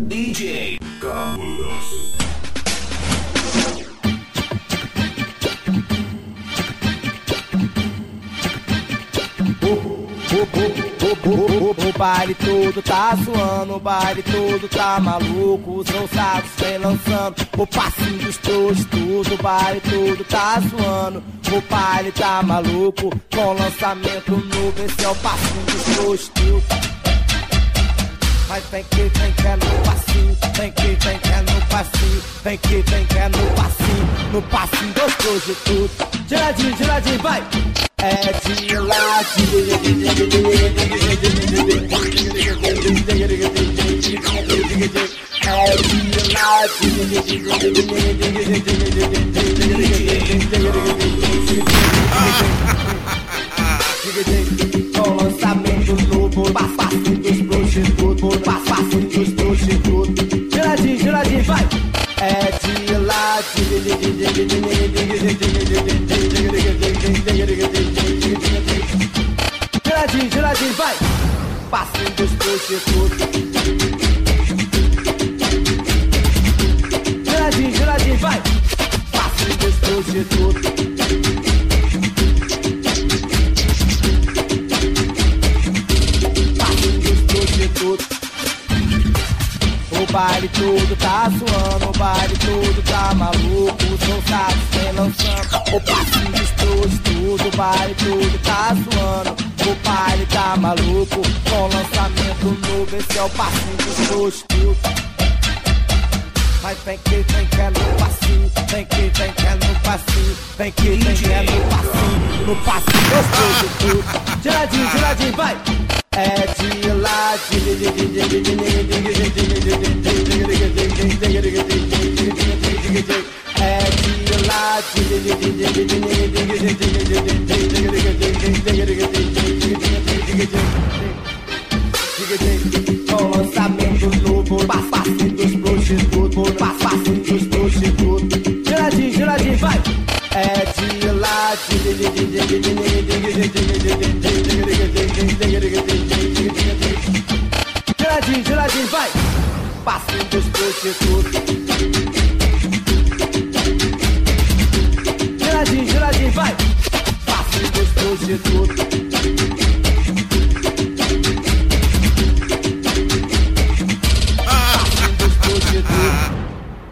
DJ Cabuloso. O baile todo tá suando, o baile todo tá maluco. Os ousados vem lançando o passinho dos prostitutos. O baile todo tá suando, o baile tá maluco. Com lançamento novo, esse é o passinho dos prostitutos. Mas vem que é no passinho, vem que é no passinho, vem que é no passinho dos prostitutos. Giradinho, giradinho, vai! É de ladinho. Com lançamento novo, passinho dos prostitutos, passinho dos prostitutos. Giradinho, giradinho, vai! É de ladinho. Giradinho, giradinho, vai! Passinho dos prostitutos. Giradinho, giradinho, vai! Passinho dos prostitutos. Passinho dos prostitutos. O baile todo tá suando, o baile todo tá maluco. Os ousados vem lançando o passinho dos prostitutos. O baile todo tá suando, o baile tá maluco. Com lançamento novo, esse é o passinho dos prostitutos. Mas vem que é no passinho, vem que é no passinho, vem que é no passinho dos prostitutos. Giradinho, giradinho, vai! É de ladinho. É de ladinho. Com lançamento novo, passinho dos prostitutos, passinho dos prostitutos. Giradinho, giradinho, vai! É de ladinho. Giradinho, giradinho, vai! Passinho dos prostitutos.